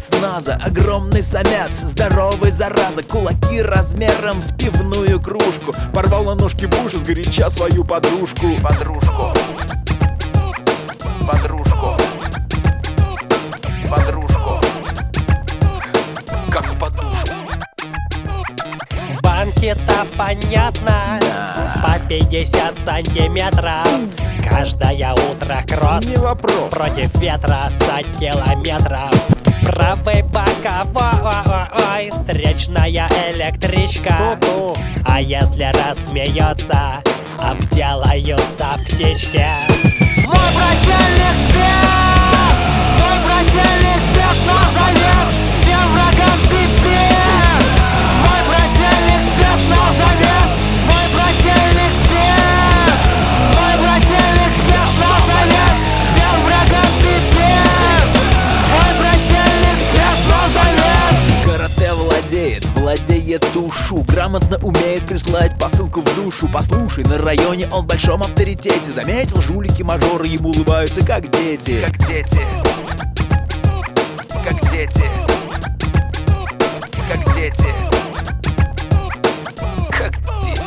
спецназа. Огромный самец, здоровый зараза, кулаки размером с пивную кружку. Порвал на ножки Буша сгоряча свою подружку. Подружку. Как подушку. В банке-то понятно, по 50 сантиметров. Каждое утро кросс, Не вопрос. против ветра 20 километров. Правый боковой, встречная электричка. А если рассмеется, обделаются птички. Мой брательник спец, мой брательник спец на замес, всем врагам пипец. Мой брательник спец на замес, мой брательник спец, мой брательник спец на замес, всем врагам пипец. Мой брательник спец на замес. Карате владеет душу, грамотно умеет прислать посылку в душу. Послушай, на районе он в большом авторитете. Заметил, жулики-мажоры ему улыбаются, как дети. Как дети. Как дети. Как дети. Как дети.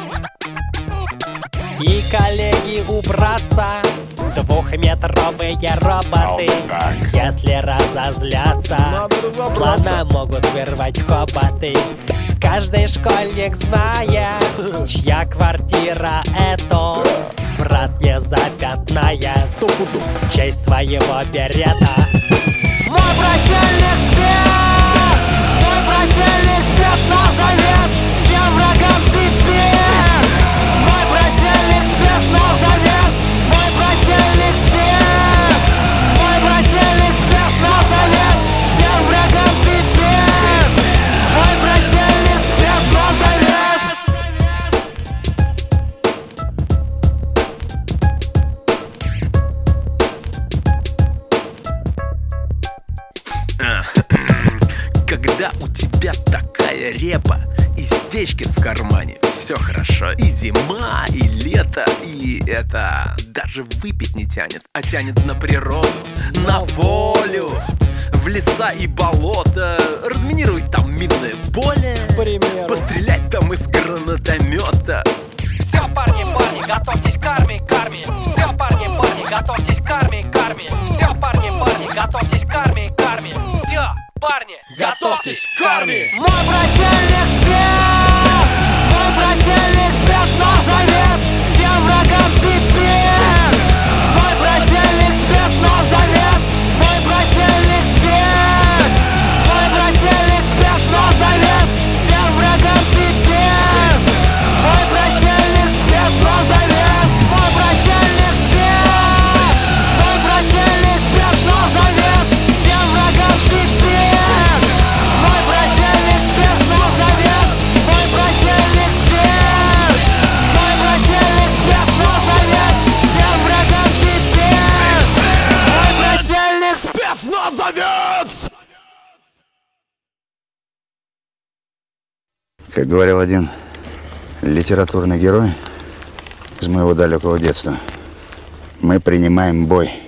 И коллеги убраться, двухметровые роботы. Если разозлятся, Надо разобраться. слона могут вырвать хоботы. Каждый школьник знает, чья квартира это. Брат не запятнает в честь своего берета. Мой брательник спец, мой брательник спец на замес, всем врагам пипец. Мой брательник спец на замес, мой брательник спец, мой брательник спец на замес, всем врагам пипец. Мой брательник спец на замес. Когда у тебя такая репа и стечкин в кармане, все хорошо. И зима, и лето, и это даже выпить не тянет, а тянет на природу, на волю, в леса и болота. Разминировать там минное поле, пострелять там из гранатомета. Все, парни, готовьтесь к армии, к армии. Все, парни, готовьтесь к армии, к армии. Все, парни, готовьтесь к армии, к армии. Все, парни, готовьтесь к армии. Мой брательник спец, мой брательник спец на замес, всем врагам пипец. Мой брательник спец на замес, мой брательник спец, мой брательник спец на замес, всем врагам пипец. Мой брательник спец на замес, мой брательник спец, мой брательник спец на замес, всем врагам пипец. Мой брательник спец на замес, мой брательник спец, мой брательник спец на замес, всем врагам пипец. Мой брательник спец на замес. Как говорил один литературный герой из моего далекого детства, мы принимаем бой.